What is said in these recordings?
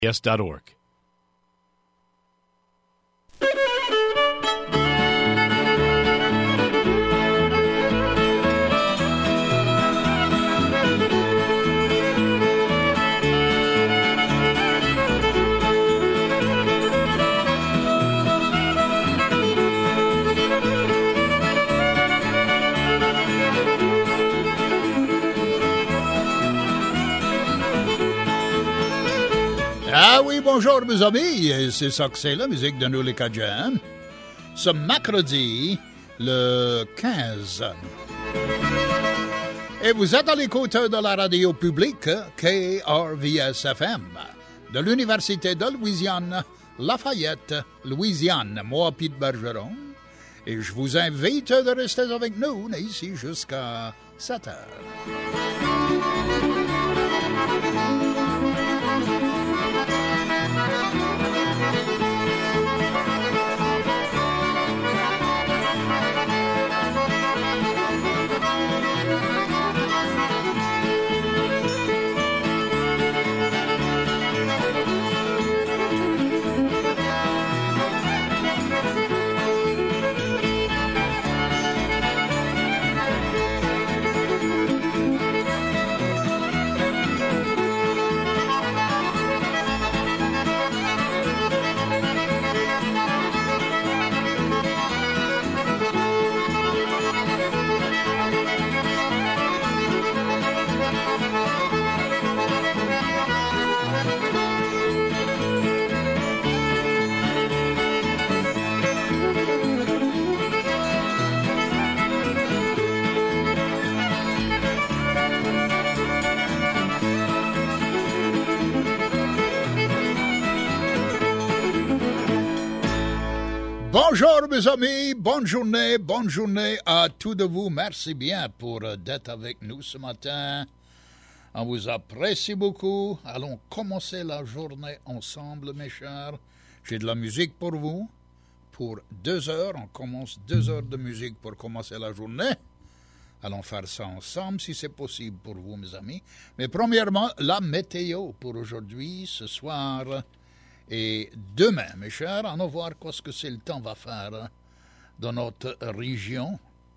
yes.org. Ah oui, bonjour mes amis, c'est ça que c'est la musique de nous les Cajuns. Ce mercredi, le 15. Et vous êtes à l'écoute de la radio publique KRVS-FM de l'Université de Louisiane, Lafayette, Louisiane. Moi, Pete Bergeron, et je vous invite de rester avec nous ici jusqu'à 7 heures. Bonjour mes amis, bonne journée à tous de vous. Merci bien pour d'être avec nous ce matin. On vous apprécie beaucoup. Allons commencer la journée ensemble, mes chers. J'ai de la musique pour vous. Pour 2 heures, on commence 2 heures de musique pour commencer la journée. Allons faire ça ensemble si c'est possible pour vous, mes amis. Mais premièrement, la météo pour aujourd'hui, ce soir et demain, mes chers. On va voir ce que c'est le temps va faire dans notre région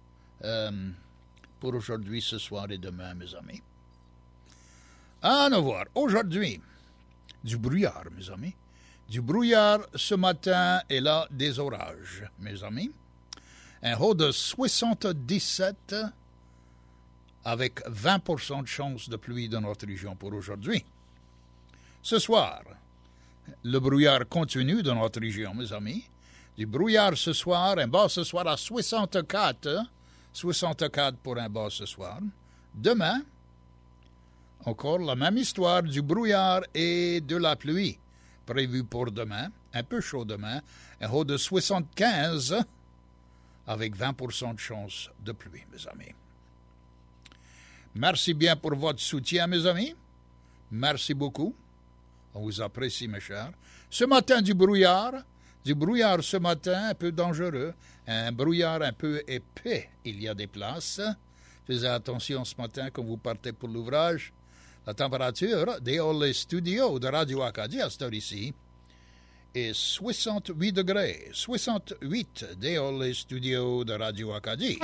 pour aujourd'hui, ce soir et demain, mes amis. On va voir. Aujourd'hui, du brouillard, mes amis. Du brouillard ce matin et là, des orages, mes amis. Un haut de 77 avec 20% de chance de pluie dans notre région pour aujourd'hui. Ce soir, le brouillard continue dans notre région, mes amis. Du brouillard ce soir, un bas ce soir à 64. 64 pour un bas ce soir. Demain, encore la même histoire du brouillard et de la pluie. Prévu pour demain, un peu chaud demain. Un haut de 75 avec 20% de chance de pluie, mes amis. Merci bien pour votre soutien, mes amis. Merci beaucoup. On vous apprécie, mes chers. Ce matin, du brouillard ce matin, un peu dangereux. Un brouillard un peu épais, il y a des places. Faites attention ce matin quand vous partez pour l'ouvrage. La température dehors les studios de Radio Acadie à cette heure ici est 68 degrés. 68 dehors les studios de Radio Acadie.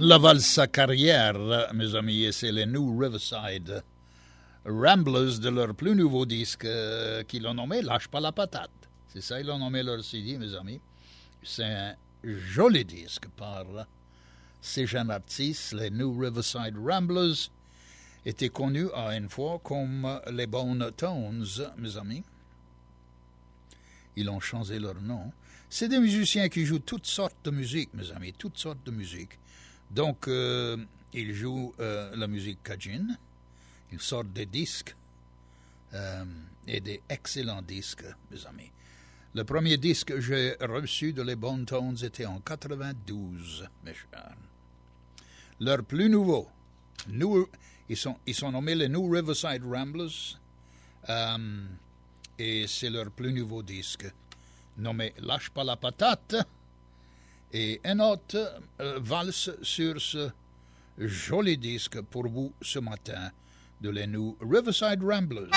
la valse à carrière, mes amis, et c'est les New Riverside Ramblers de leur plus nouveau disque qu'ils ont nommé Lâche pas la patate. C'est ça, ils l'ont nommé leur CD, mes amis. C'est un joli disque par ces jeunes artistes. Les New Riverside Ramblers étaient connus à une fois comme les Bone Tones, mes amis. Ils ont changé leur nom. C'est des musiciens qui jouent toutes sortes de musique, mes amis, toutes sortes de musique. Donc, ils jouent la musique cajun. Ils sortent des disques et des excellents disques, mes amis. Le premier disque que j'ai reçu de les Bone Tones était en 92, mes chers. Leur plus nouveau, ils sont nommés les New Riverside Ramblers, et c'est leur plus nouveau disque, nommé Lâche pas la patate, et un autre valse sur ce joli disque pour vous ce matin de les New Riverside Ramblers.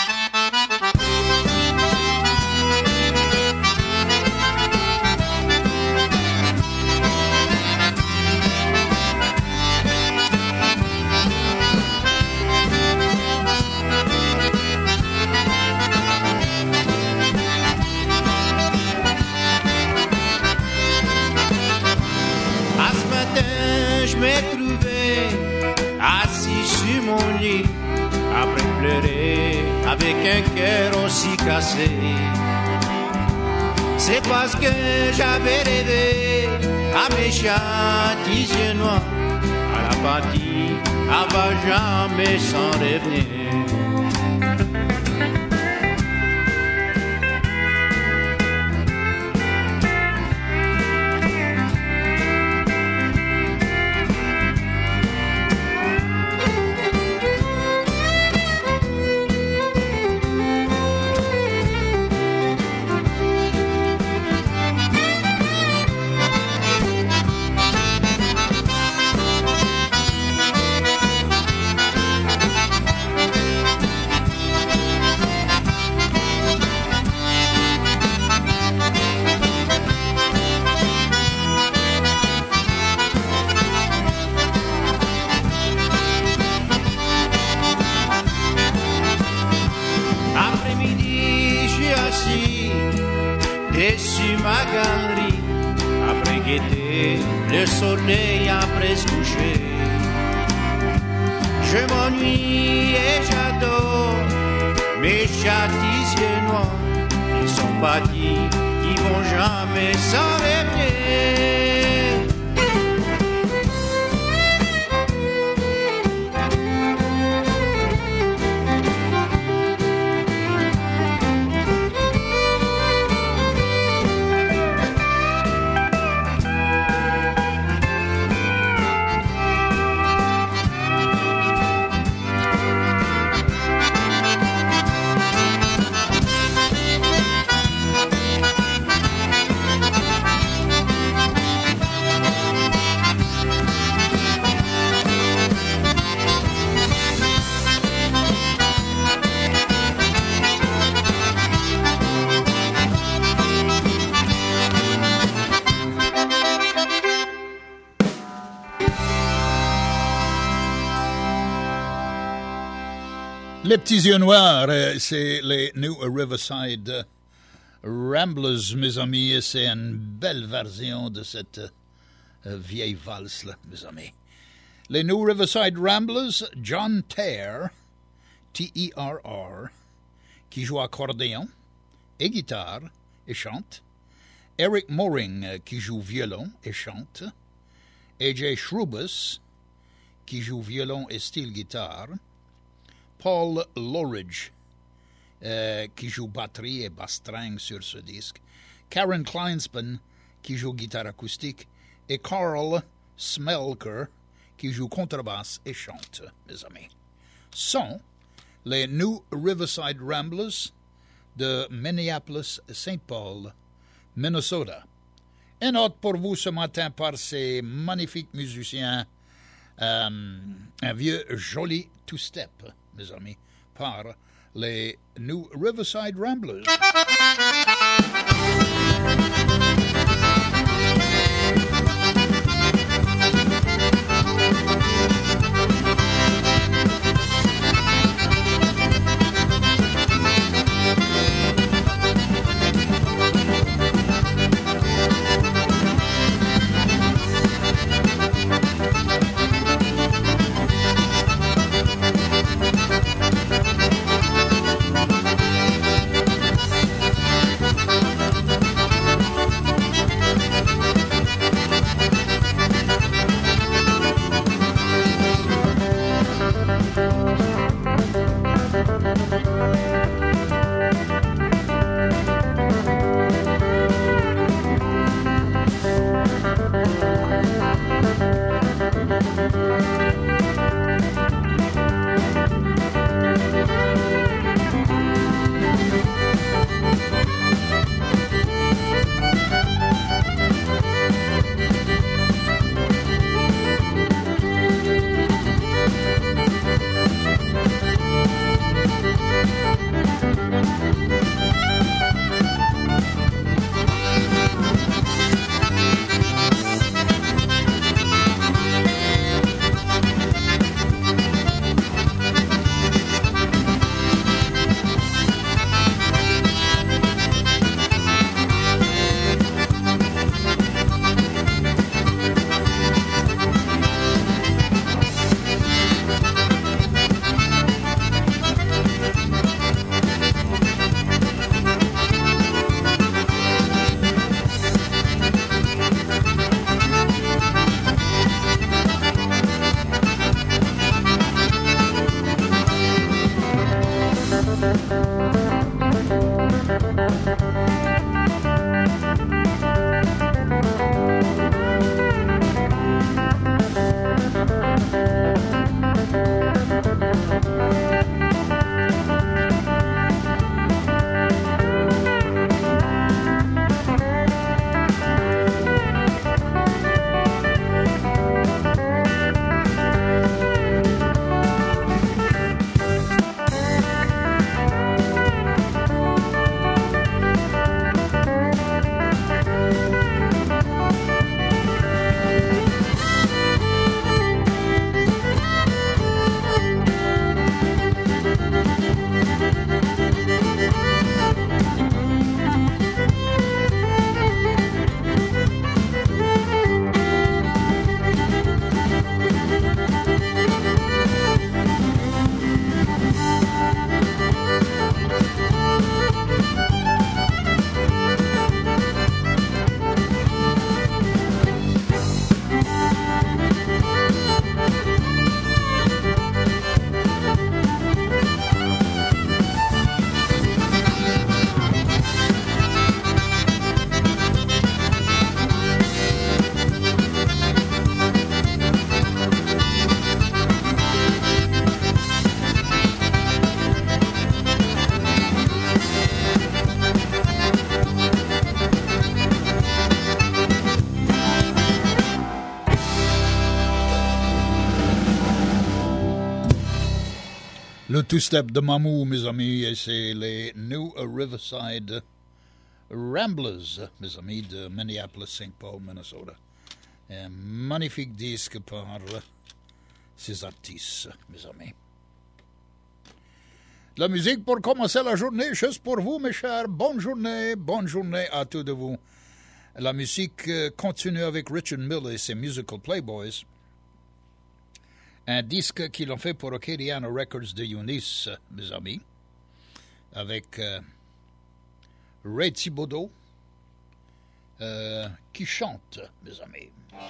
Je m'ai trouvé assis sur mon lit après pleurer avec un cœur aussi cassé. C'est parce que j'avais rêvé à mes chats yeux noirs, à la partie à va jamais s'en revenir. Le soleil a presque couché. Je m'ennuie et j'adore mes chats yeux noirs. Ils sont bâtis, ils vont jamais s'en revenir. Les petits yeux noirs, c'est les New Riverside Ramblers, mes amis, et c'est une belle version de cette vieille valse-là, mes amis. Les New Riverside Ramblers, John Terr, T-E-R-R, qui joue accordéon et guitare et chante. Eric Moring, qui joue violon et chante. A.J. Shrubus, qui joue violon et style guitare. Paul Loridge, qui joue batterie et basse-string sur ce disque. Karen Kleinspan, qui joue guitare acoustique. Et Carl Smelker, qui joue contrebasse et chante, mes amis. Sont les New Riverside Ramblers de Minneapolis-St. Paul, Minnesota. Et note pour vous ce matin par ces magnifiques musiciens, un vieux joli two-step, mes amis, par les New Riverside Ramblers. Le two-step de Mamou, mes amis, et c'est les New Riverside Ramblers, mes amis, de Minneapolis-St. Paul, Minnesota. Un magnifique disque par ces artistes, mes amis. La musique pour commencer la journée, juste pour vous, mes chers. Bonne journée à tous de vous. La musique continue avec Richard Miller et ses Musical Playboys. Un disque qu'ils ont fait pour Acadiana Records de Eunice, mes amis, avec Ray Thibodeau, qui chante, mes amis.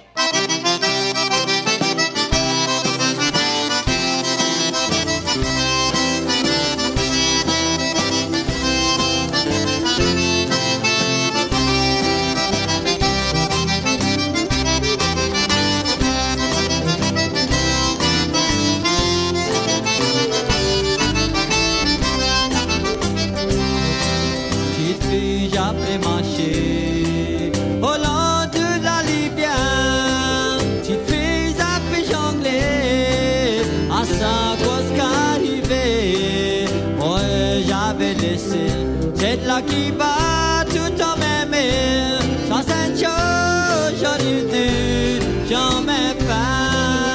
J'avais marché au long de la rivière, petite fille j'avais jonglé à sa cause qu'arrivée. Moi j'avais laissé cette là qui va tout en m'aimer. Sans cette chose j'aurais dû jamais faire.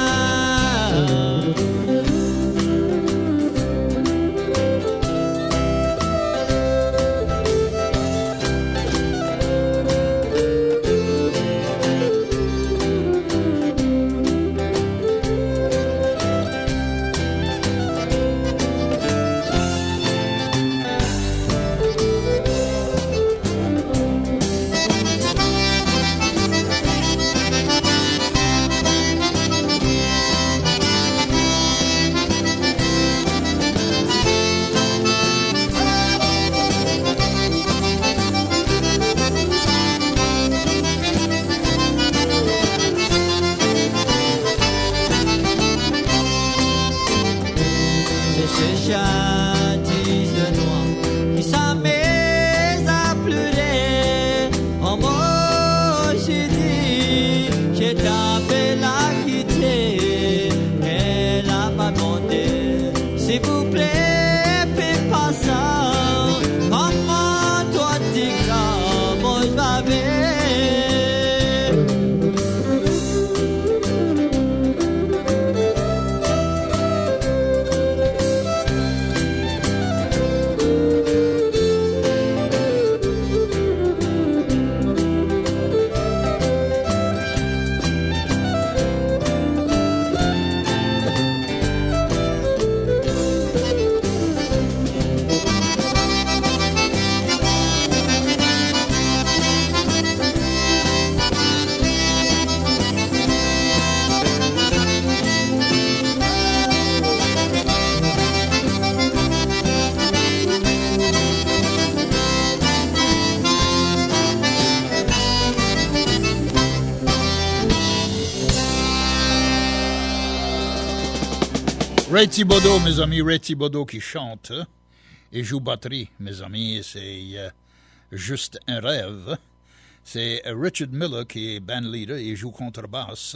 Ray Thibodeau, mes amis, Ray Thibodeau qui chante et joue batterie, mes amis, c'est juste un rêve. C'est Richard Miller qui est band leader et joue contrebasse.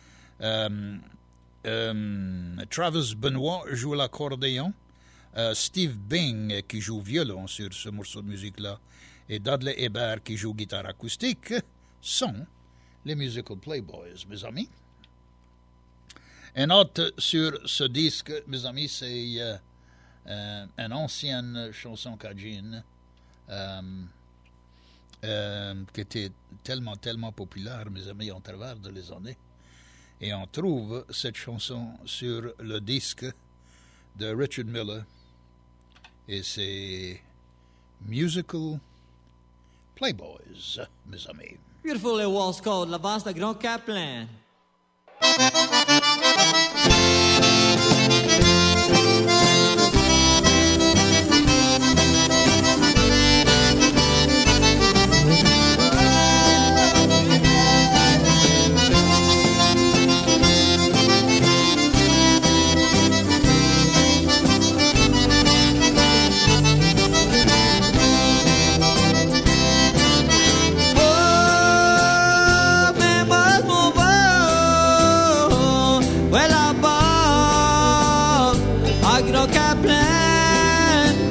Travis Benoit joue l'accordéon. Steve Bing qui joue violon sur ce morceau de musique-là. Et Dudley Hébert qui joue guitare acoustique sont les Musical Playboys, mes amis. Un autre sur ce disque, mes amis, c'est une ancienne chanson cajun qui était tellement populaire, mes amis, en travers de les années. Et on trouve cette chanson sur le disque de Richard Miller. Et c'est Musical Playboys, mes amis. Beautiful it was called La Vasta Grand Kaplan.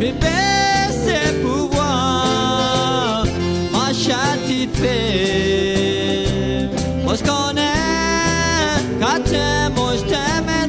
bébé, c'est pouvoir, ma chati fait. Moi je connais, quand t'aimes, moi je t'aime et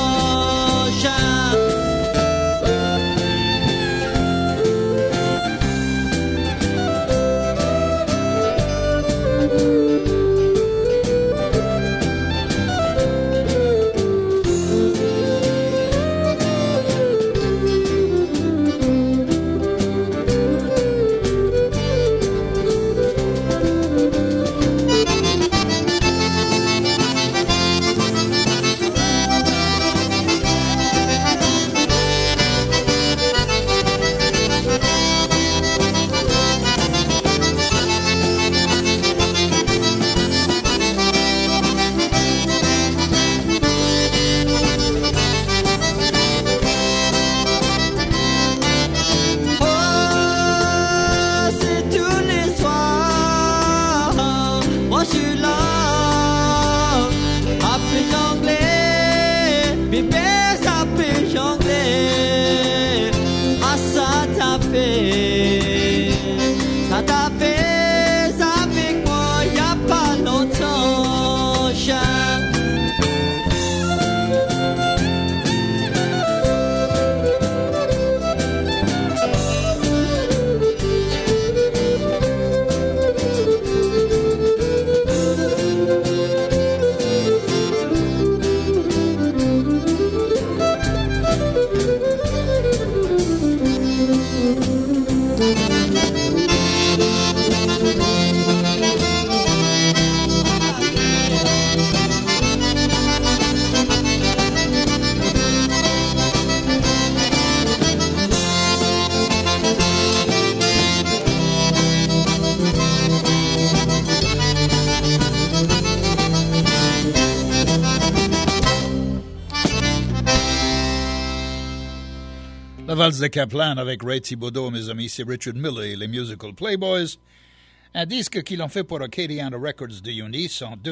La valse de Kaplan avec Ray Thibodeau, mes amis, c'est Richard Miller et les Musical Playboys. Un disque qu'ils ont fait pour Acadiana Records de Eunice en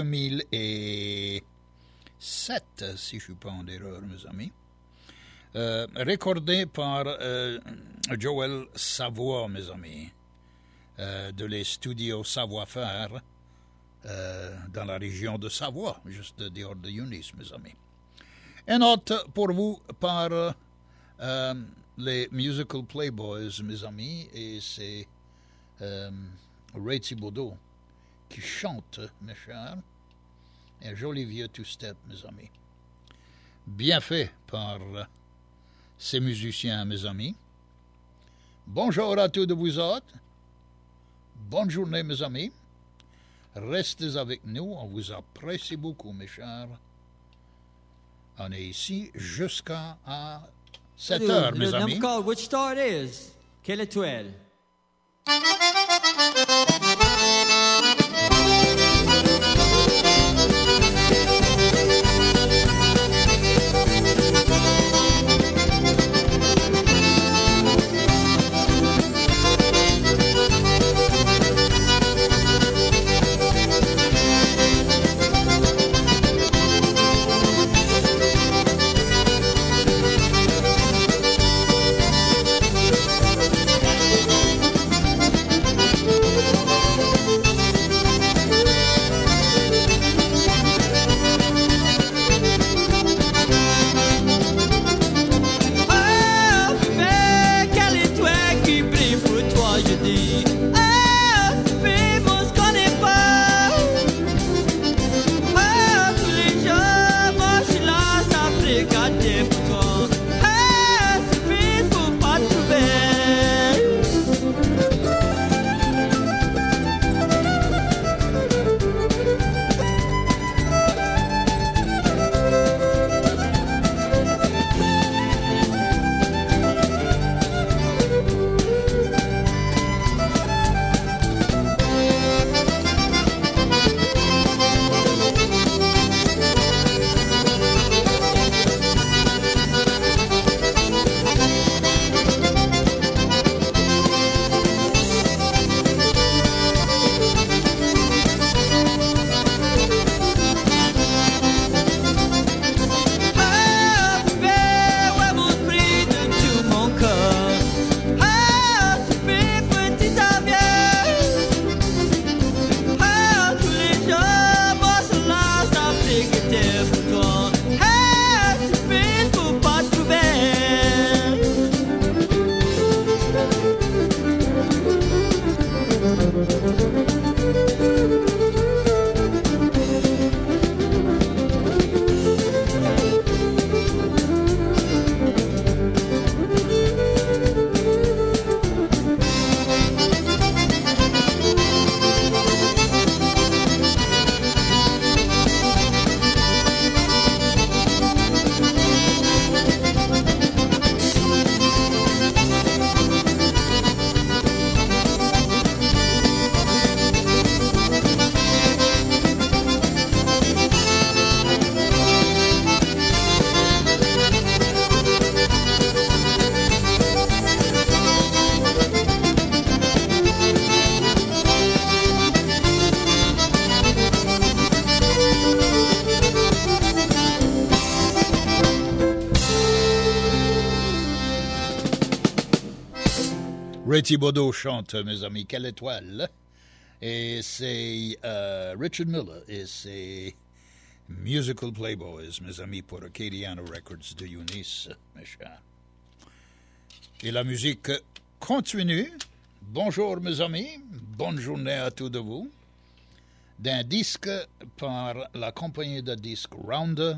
2007, si je ne suis pas en erreur, mes amis. Recordé par Joël Savoie, mes amis, de les studios Savoir-Faire dans la région de Savoie, juste dehors de Eunice, mes amis. Une autre pour vous par les Musical Playboys, mes amis, et c'est Ray Thibodeau qui chante, mes chers, un joli vieux two-step, mes amis. Bien fait par ces musiciens, mes amis. Bonjour à tous de vous autres. Bonne journée, mes amis. Restez avec nous, on vous apprécie beaucoup, mes chers. On est ici jusqu'à 7 heures, mes amis. Number called Which Star It Is? Quelle étoile? Ray Thibodeau chante, mes amis, Quelle étoile. Et c'est Richard Miller et c'est Musical Playboys, mes amis, pour Acadiana Records de Eunice, mes chers. Et la musique continue. Bonjour, mes amis. Bonne journée à tous de vous. D'un disque par la compagnie de disques Rounder,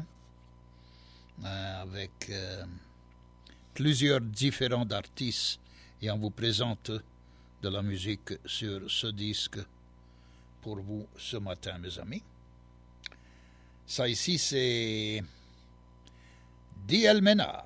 avec plusieurs différents artistes, et on vous présente de la musique sur ce disque pour vous ce matin, mes amis. Ça ici, c'est D.L. Ménard.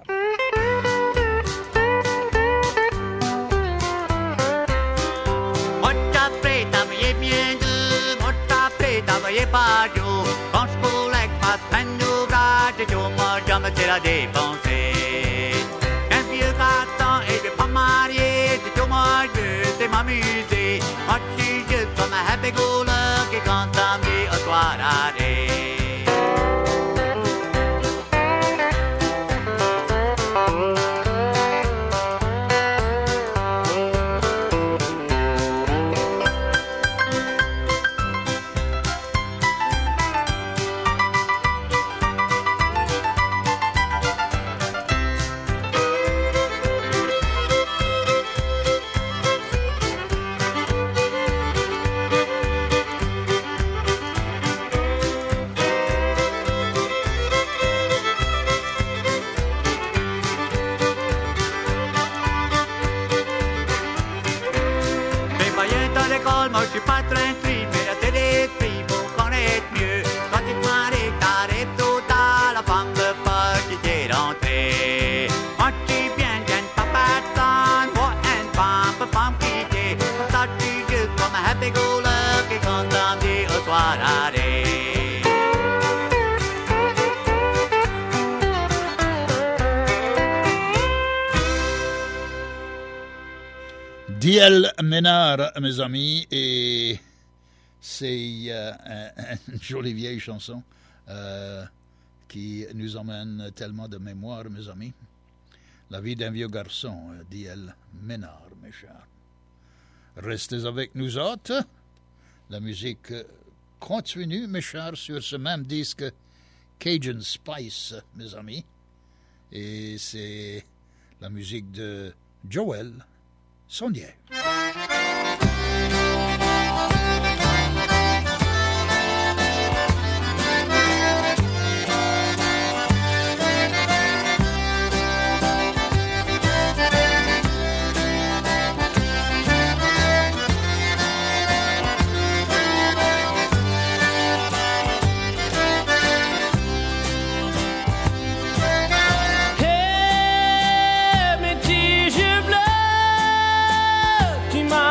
Quand je collecte ma semaine d'ouvrage, et tout moi je me tire à dépenser. Un vieux garçon et je vais pas marier, c'est tout moi je veux, c'est m'amuser. Moi je suis juste comme un happy-go-lucky quand samedi au soir arrive. Moi je suis pas très triste, mais la télé pour connaître mieux. Quand tu te maries, t'arrives tout à la femme de pas qui t'est rentrée. Moi je suis bien, papa son, moi une femme qui t'est. Ça je suis juste comme un happy-go-lucky quand samedi au soir arrive. D.L. Ménard, mes amis, et c'est une jolie vieille chanson qui nous emmène tellement de mémoire, mes amis. La vie d'un vieux garçon, D.L. Ménard, mes chers. Restez avec nous autres. La musique continue, mes chers, sur ce même disque Cajun Spice, mes amis. Et c'est la musique de Joel Sonnier. Hey, mes petits yeux bleus, tu m'as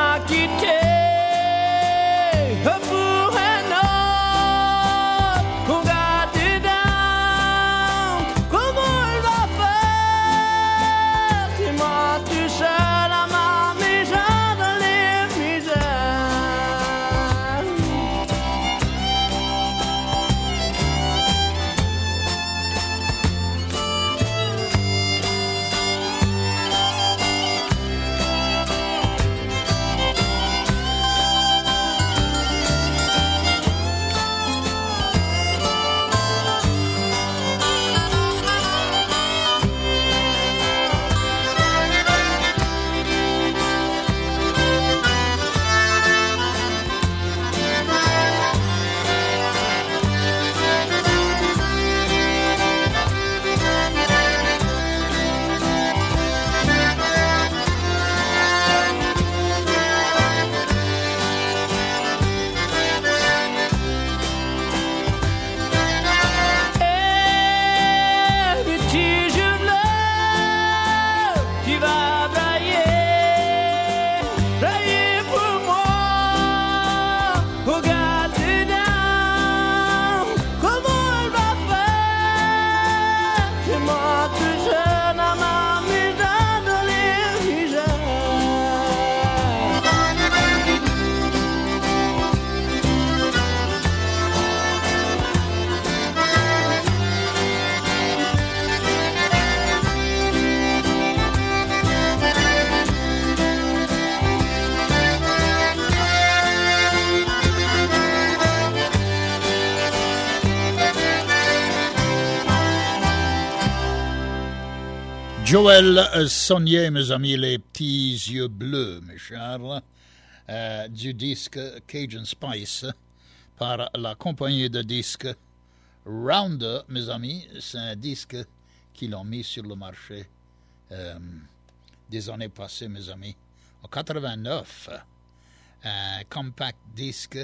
Joël Saunier, mes amis, les petits yeux bleus, mes chers, du disque Cajun Spice par la compagnie de disques Rounder, mes amis. C'est un disque qu'ils ont mis sur le marché des années passées, mes amis. En 89, un compact disque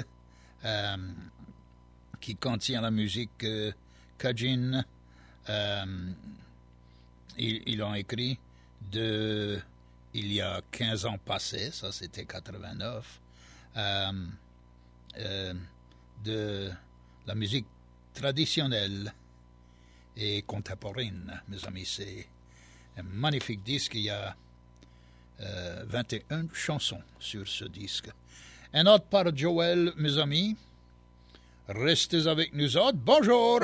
qui contient la musique Cajun. Ils l'ont écrit il y a 15 ans passés, ça c'était 89, de la musique traditionnelle et contemporaine, mes amis. C'est un magnifique disque, il y a 21 chansons sur ce disque. Un autre par Joël, mes amis. Restez avec nous autres. Bonjour!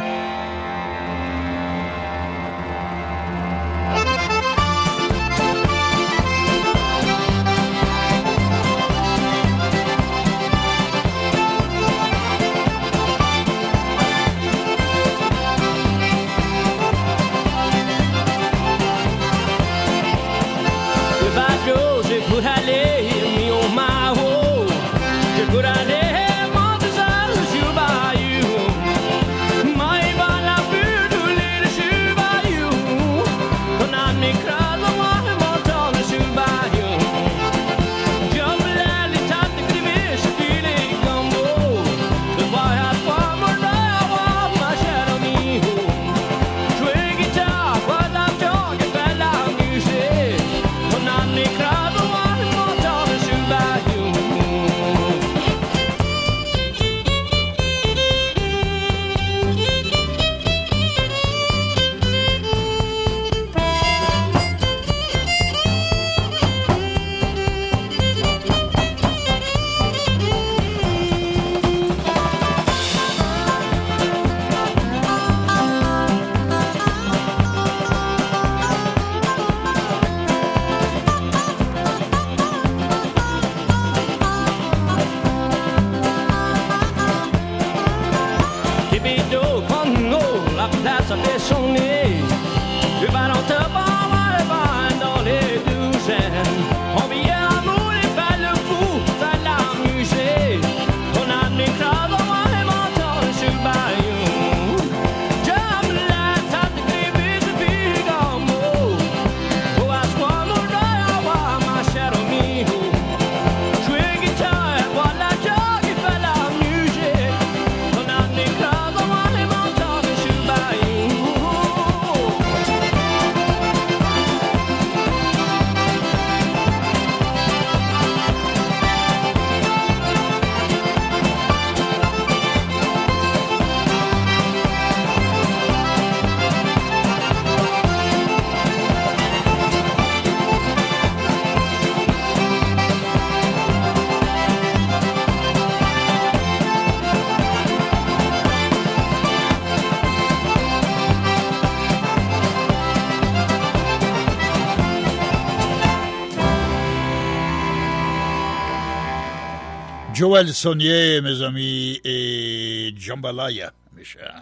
Joël Saunier, mes amis, et Jambalaya, mes chers.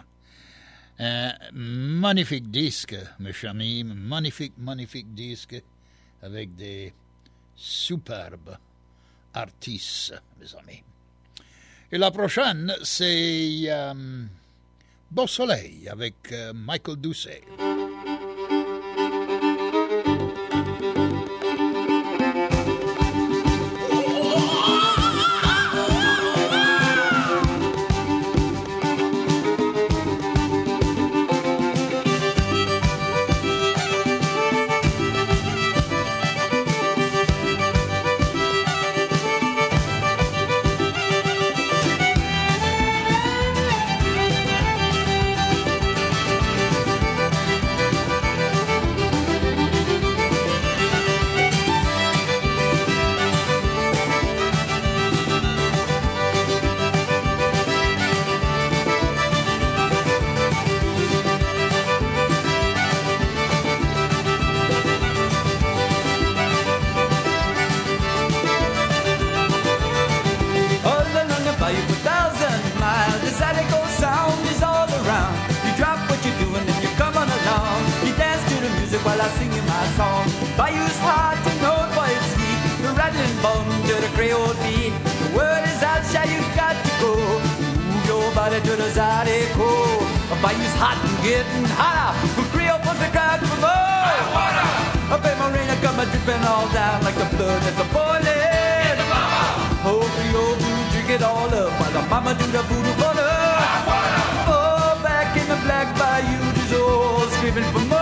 Un magnifique disque, mes chers amis, magnifique disque, avec des superbes artistes, mes amis. Et la prochaine, c'est Beau Soleil, avec Michael Doucet. home to the Creole beat. The word is out, shy, you got to go. Move your body to the Zydeco. Bayou's hot and getting hotter. With Creole puts the crowd for more. Up in Marina, come a dripping all down like the blood that's a boiling. Oh, Creole boo, drink it all up while the mama do the voodoo for love. Oh, back in the black bayou, just all screaming for more.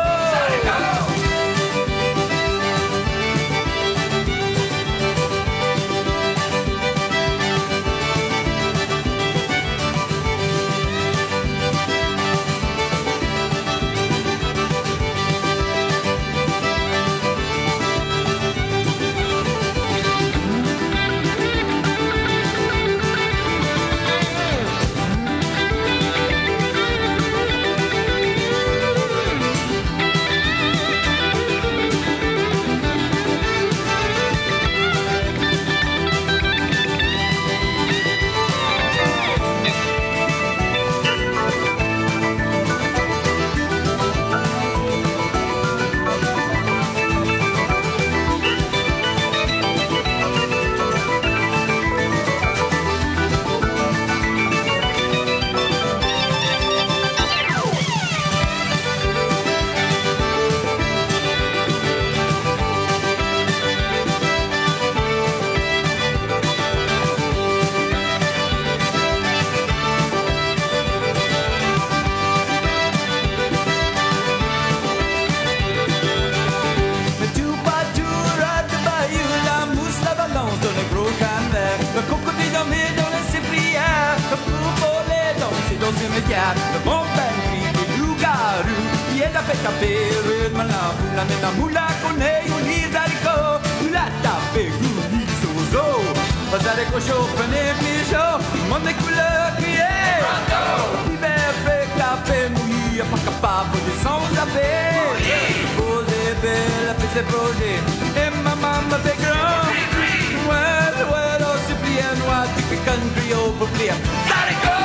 Le bon pangri, le loup-garou, qui est la fête à péreux, de la nena moula, connaît, ou ni d'arico, la tape, gouli, sozo. Pas arico chaud, prenez mes chaud, mon des couleurs criées. L'hiver fait café, mouillé, pas capable de s'en laver. Posez belle, après ses projets, et ma maman fait grand. Well, oh, c'est bien noir, tu fais country over clear. D'arico!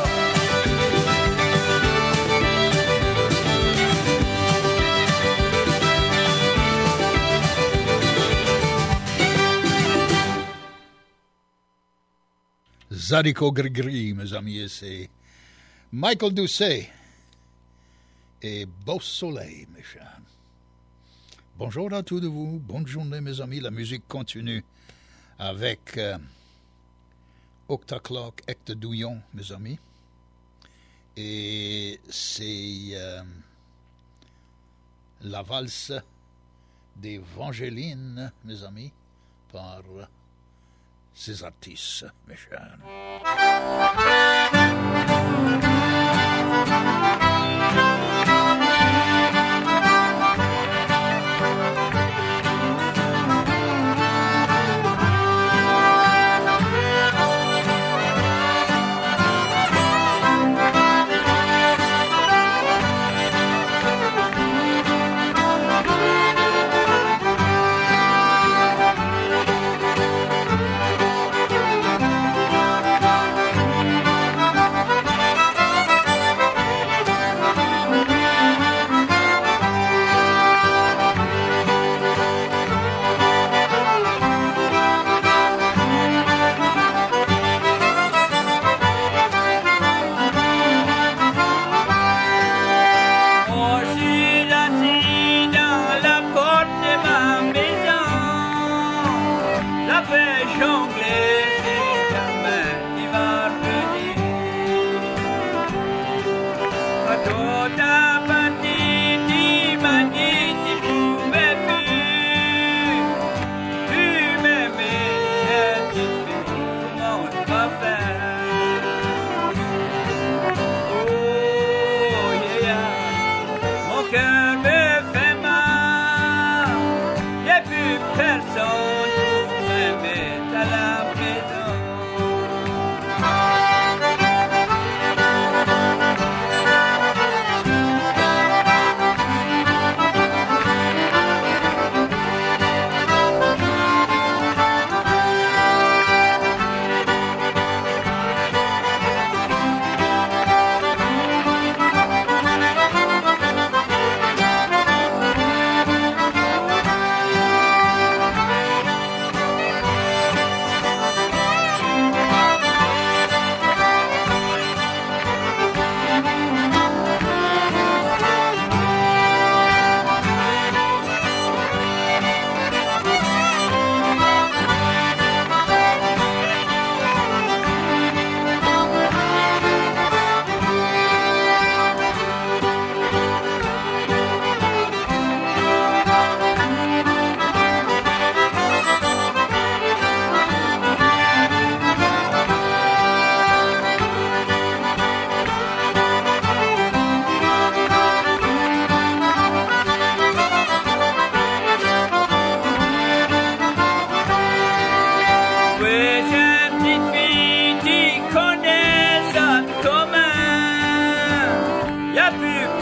Zydeco Gris-Gris, mes amis, et c'est Michael Doucet et Beau Soleil, mes chers. Bonjour à tous de vous, bonne journée, mes amis. La musique continue avec Octaclock, Hector Douillon, mes amis. Et c'est la valse d'Évangeline, mes amis, par ces artistes, mes chers.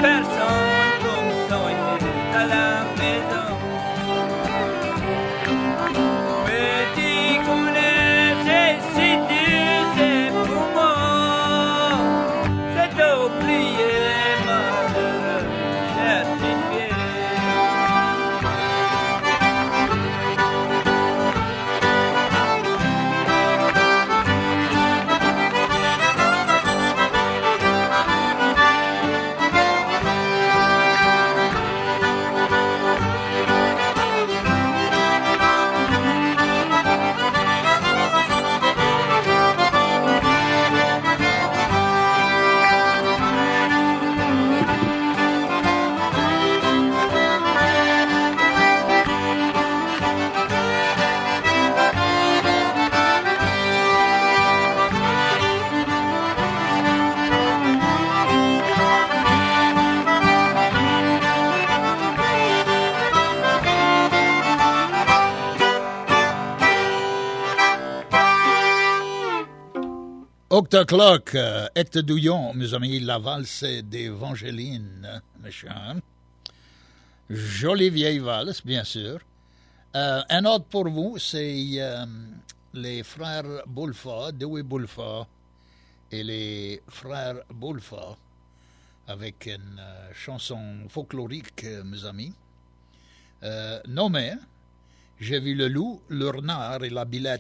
personne pour me soigner à la maison. Petit connaissez si dur c'est pour moi, c'est d'oublier malheureux certifié. Octoclock, Hector Douillon, mes amis, la valse d'Évangeline, méchant. Jolie vieille valse, bien sûr. Un autre pour vous, c'est les frères Boulfa, Dewey Boulfa, et les frères Boulfa, avec une chanson folklorique, mes amis, nommée « J'ai vu le loup, le renard et la billette ».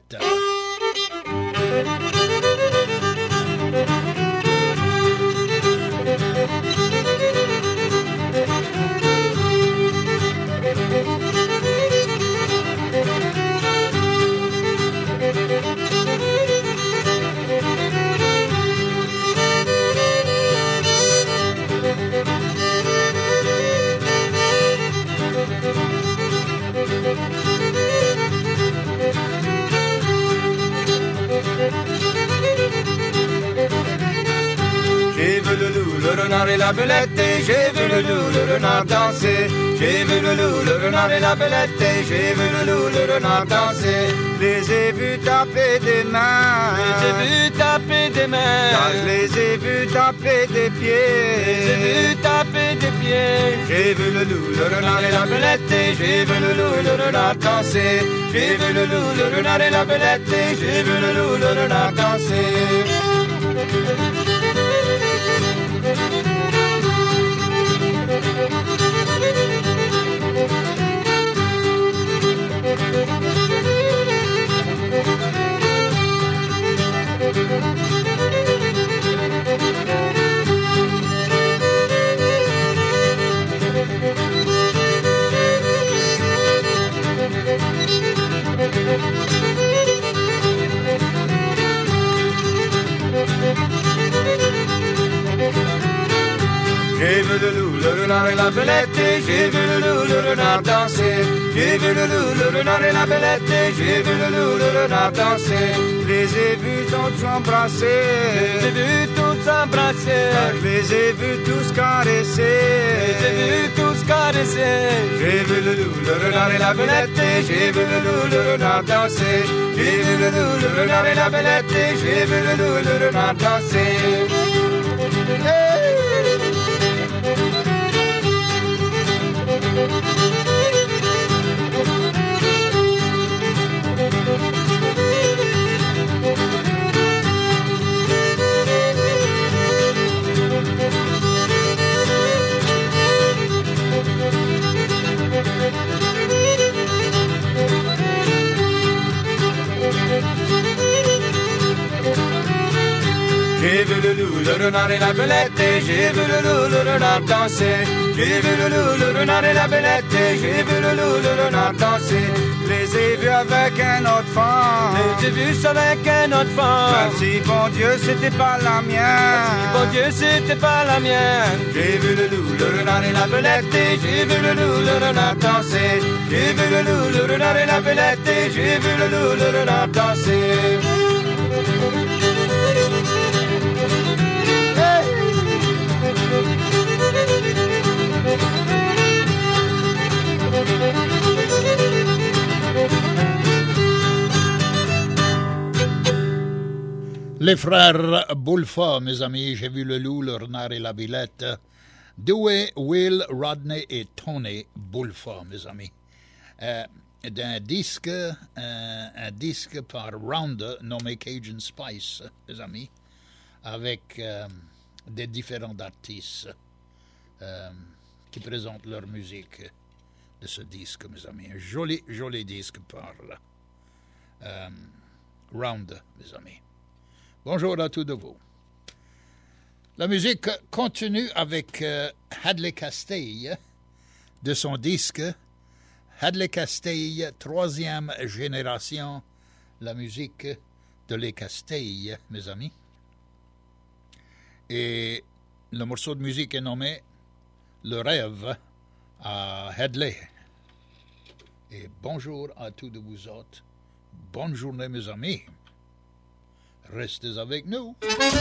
J'ai vu le loup, le renard et la belette, et j'ai vu le loup, le renard danser. J'ai vu le loup, le renard et la belette, et j'ai vu le loup, le renard danser. Les ai vus taper des mains, Les ai vus taper des mains, car je les ai vus taper des pieds. les ai vus taper des pieds. J'ai vu le loup, le renard et la belette, et j'ai vu le loup, le renard danser. J'ai vu le loup, le renard et la belette, et j'ai vu le loup, le renard danser. J'ai vu le loup, le renard et la belette, et j'ai vu le loup, le renard danser. J'ai vu le loup, le renard et la belette, et j'ai vu le loup, le renard danser. Les ai vus tous s'embrasser, Les ai vus tous s'embrasser, je les ai vus tous caresser. les ai vus tous caresser. J'ai vu le loup, le renard et la belette, et j'ai vu le loup, le renard danser. J'ai vu le loup, le renard et la belette, et j'ai vu le loup, le renard danser. J'ai vu le loup, le renard et la belette, et j'ai vu le loup, le renard danser. J'ai vu le loup, le renard et la belette, et j'ai vu le loup, le renard danser. Les ai vus avec un autre femme, Les ai vus avec un autre femme. Merci bon Dieu, c'était pas la mienne. Bon Dieu, c'était pas la mienne. J'ai vu le loup, le renard et la belette, et j'ai vu le loup, le renard danser. J'ai vu le loup, le renard et la belette, et j'ai vu le loup, le renard danser. Les frères Boulfa, mes amis, j'ai vu le loup, le renard et la billette, Dewey, Will, Rodney et Tony Bulfa, mes amis. D'un disque, un disque par Rounder nommé Cajun Spice, mes amis, avec des différents artistes qui présentent leur musique de ce disque, mes amis. Un joli, joli disque par Rounder, mes amis. Bonjour à tous de vous. La musique continue avec Hadley Castille de son disque Hadley Castille, 3e génération, la musique de les Castilles, mes amis. Et le morceau de musique est nommé Le rêve à Hadley. Et bonjour à tous de vous autres. Bonne journée, mes amis. Restez avec nous.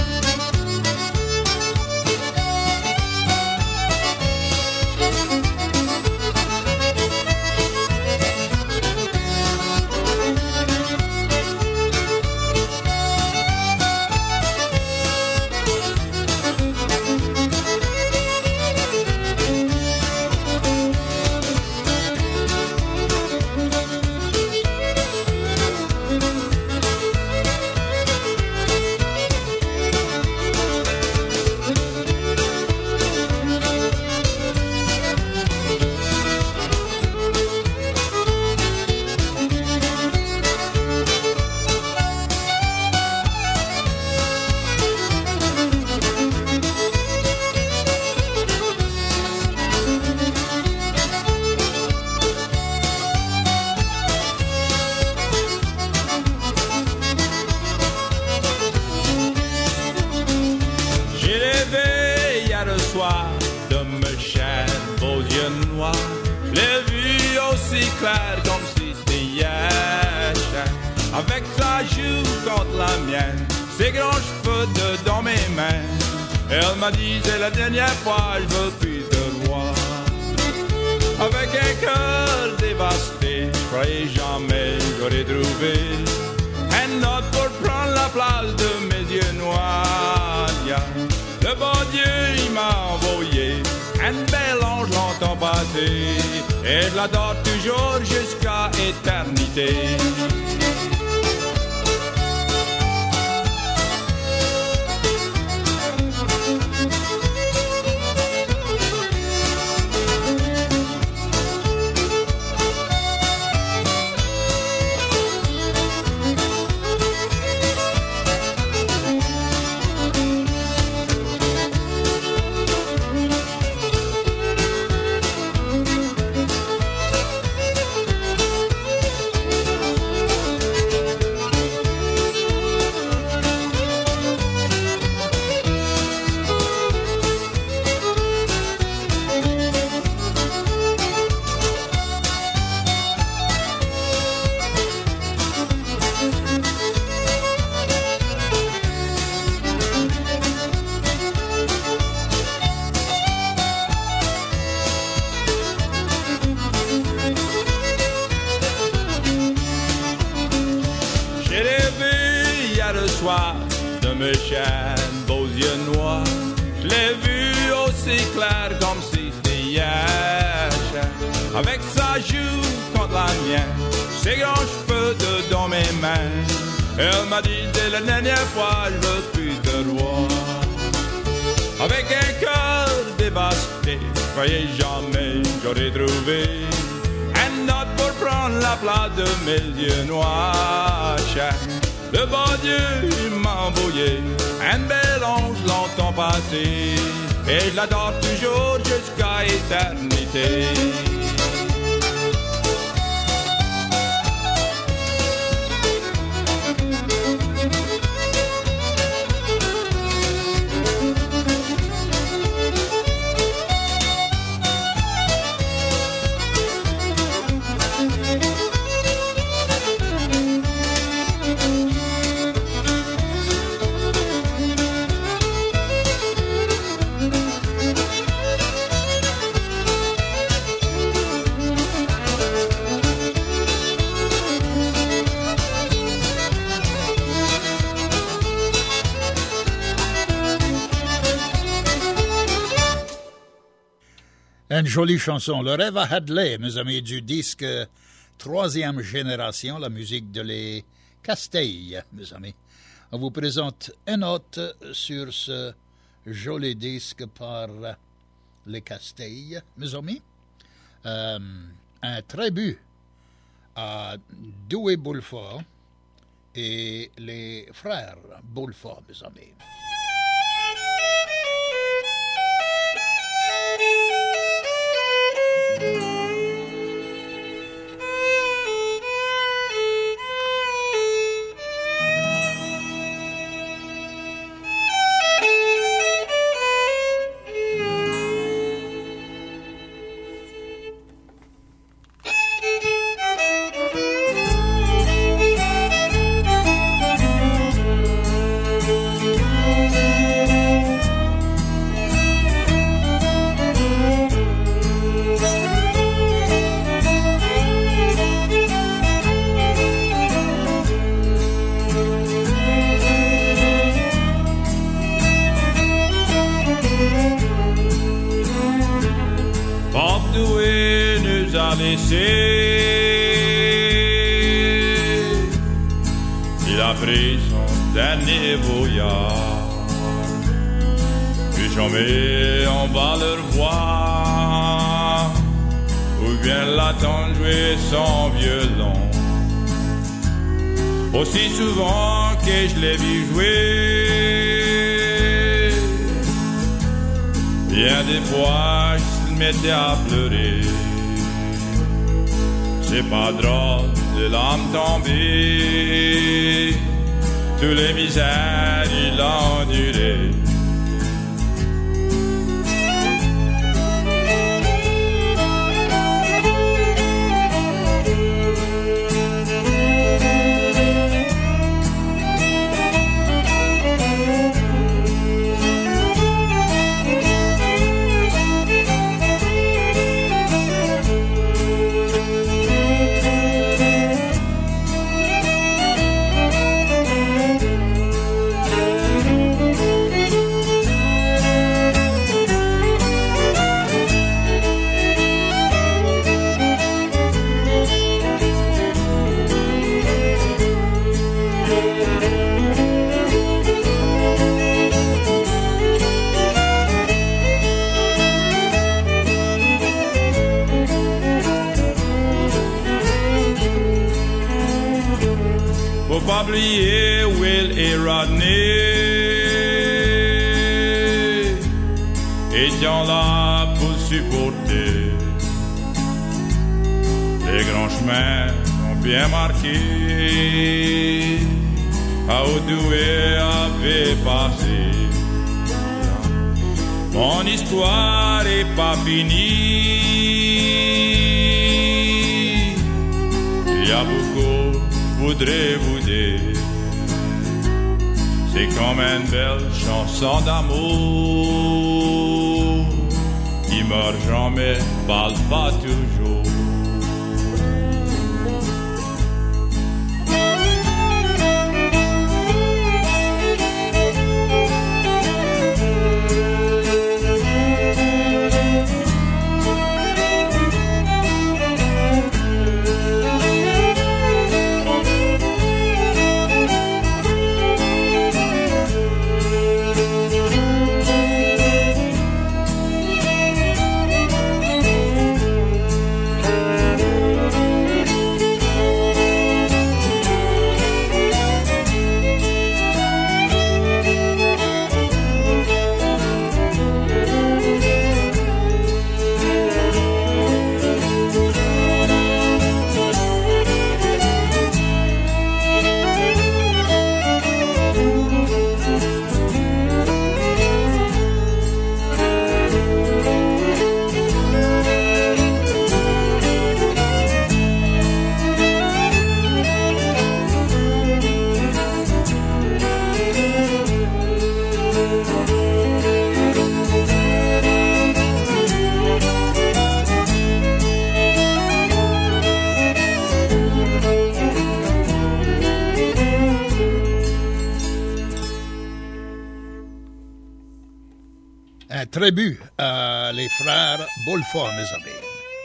Avec sa joue contre la mienne, ses grands cheveux dans mes mains. Elle m'a dit c'est la dernière fois, je veux plus te voir. Avec un cœur dévasté, je croyais jamais j'aurais trouvé un autre pour prendre la place de mes yeux noirs. Le bon Dieu il m'a envoyé un bel ange longtemps passé, et je l'adore toujours jusqu'à éternité. De mes chaînes, beaux yeux noirs, je l'ai vu aussi clair comme si c'était hier. Avec sa joue contre la mienne, ses grands cheveux dans mes mains. Elle m'a dit dès la dernière fois, je veux plus te voir. Avec un cœur dévasté, je croyais jamais j'aurais trouvé un autre pour prendre la place de mes yeux noirs. Le bon Dieu m'a envoyé un bel ange longtemps passé, et je l'adore toujours jusqu'à éternité. Une jolie chanson, le rêve à Hadley, mes amis, du disque troisième génération, la musique de les Casteilles, mes amis. On vous présente une note sur ce joli disque par les Casteilles, mes amis. Un tribut à Doué Boulefort et les frères Boulefort, mes amis. Il a pris son dernier voyage. Plus jamais on va le revoir, ou bien l'attendre jouer son violon. Aussi souvent que je l'ai vu jouer, bien des fois je me mettais à pleurer. C'est pas drôle de l'âme tombée, tous les misères il a enduré. Faut pas oublier Will et Rodney, étant là pour supporter. Les grands chemins ont bien marqué, à Oudoué avait passé. Mon histoire est pas finie, il y a beaucoup voudrais vous dire, c'est comme une belle chanson d'amour qui meurt jamais, parle pas toujours. tribut les frères Bolfa, mes amis.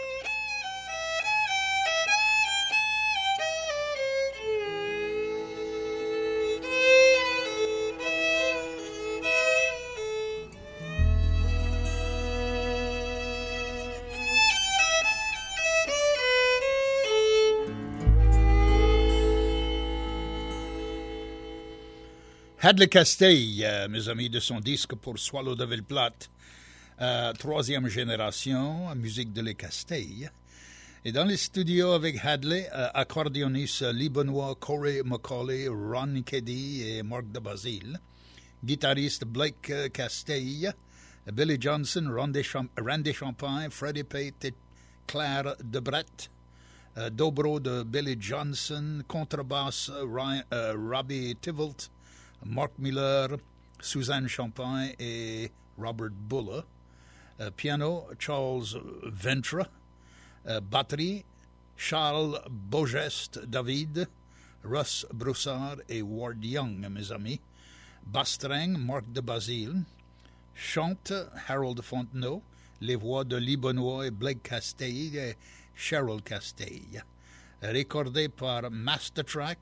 Hadley Castell, mes amis, de son disque pour Swallow de Villeplate, troisième génération, musique de Les Castell. Et dans les studios avec Hadley, accordéoniste Lee Benoit, Corey McCauley, Ron Keddy et Marc de Basile. Guitariste Blake Castell, Billy Johnson, Randy Champagne, Freddie Pate et Claire Debrett. Dobro de Billy Johnson, contrebasse Robbie Tivolt, Mark Miller, Suzanne Champagne et Robert Buller. Piano, Charles Ventre. Batterie, Charles Bogest David, Russ Broussard et Ward Young, mes amis. Basse-string, Marc de Basile. Chante, Harold Fontenot. Les voix de Lee Benoit et Blake Castell et Cheryl Castell. Recordé par Mastertrack